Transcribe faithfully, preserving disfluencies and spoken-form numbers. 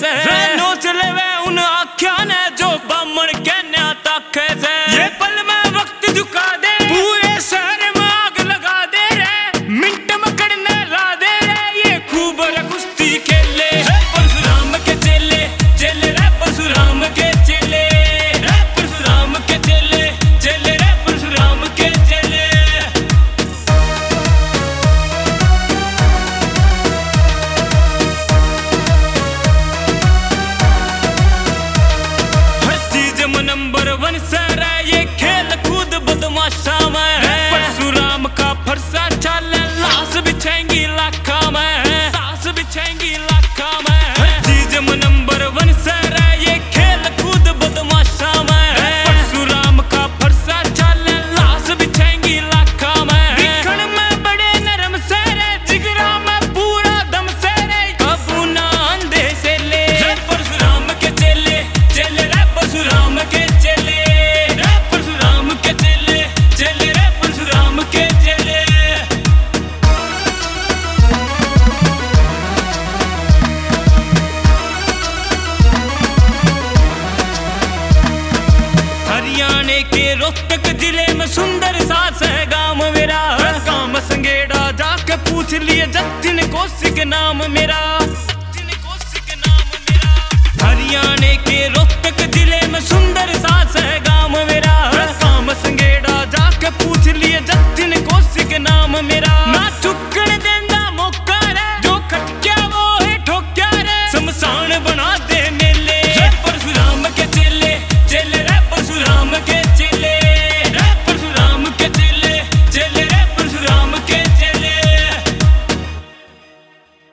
से नोच ले वे उन आख्या ने जो बामण कहने ताके से ये पल में वक्त झुका दे पूरे शहर में आग लगा दे रे मिनट में करने ला दे रे ये खूब कुश्ती खेले परशुराम के चेले चेले रे परशुराम के चेले रे परशुराम के चेले चेले रे परशुराम के चेले नंबर वन सर ये खेल कूद बदमाशा में परशुराम का फरसा चल लाश बिछेंगी लाखा में लाश बिछेंगी लाखा में चीज नंबर वन सर ये खेल कूद बदमाशा में परशुराम का फरसा चल लाश बिछेंगी लाखा में दिखण में बड़े नरम सर जिगरा में पूरा दम सर काबू ना अंधे से ले परशुराम के चेले चेले रे परशुराम के हरियाणा के रोहतक जिले में सुंदर सास है गांव मेरा काम संगेड़ा जाके पूछ लिए जतिन कौशिक नाम मेरा जतिन कौशिक नाम मेरा हरियाणा के रोहतक जिले में सुंदर सास है गांव मेरा काम संगेड़ा जाके पूछ लिए जतिन कौशिक नाम मेरा ना चुकन देंदा मौका रे जो खटक्या वो है ठोक्या रे शमशान बना दे